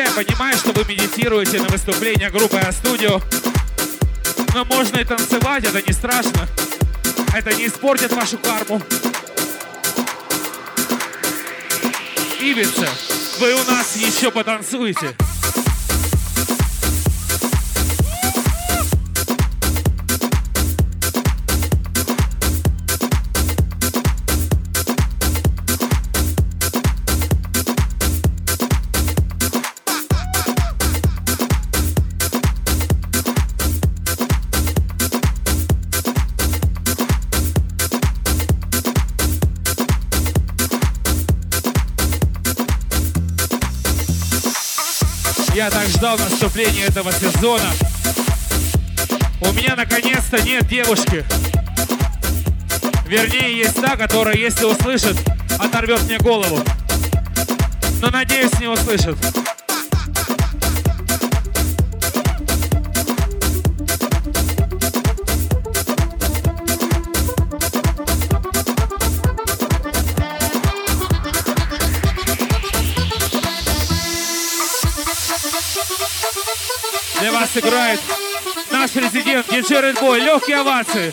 я понимаю, что вы медитируете на выступление группы А-Студио. Но можно и танцевать, это не страшно. Это не испортит вашу карму. Ибица, вы у нас еще потанцуете. Я так ждал наступления этого сезона. У меня наконец-то нет девушки. Вернее, есть та, которая, если услышит, оторвет мне голову. Но, надеюсь, не услышит. Для вас играет наш резидент диджей Red Boy. Легкие овации.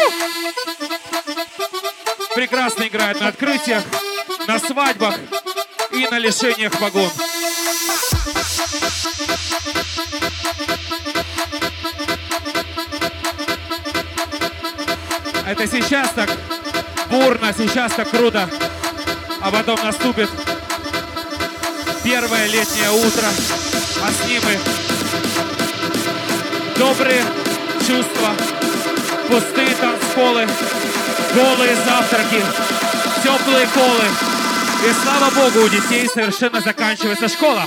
Прекрасно играет на открытиях, на свадьбах и на лишениях погон. Это сейчас так бурно, сейчас так круто. А потом наступит первое летнее утро, а с ним и добрые чувства, пустые танцполы, голые завтраки, теплые колы. И слава богу, у детей совершенно заканчивается школа.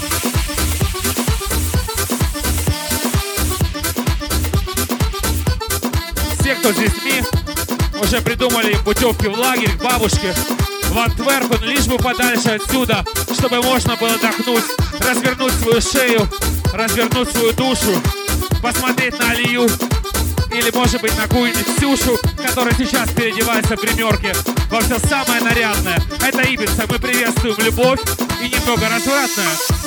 Все, кто с детьми, уже придумали путевки в лагерь, к бабушке, в Антверпен, лишь бы подальше отсюда, чтобы можно было отдохнуть, развернуть свою шею, развернуть свою душу, посмотреть на Алию или, может быть, на какую-нибудь Ксюшу, которая сейчас переодевается в гримерке во все самое нарядное. Это Ибица, мы приветствуем любовь и немного развратное.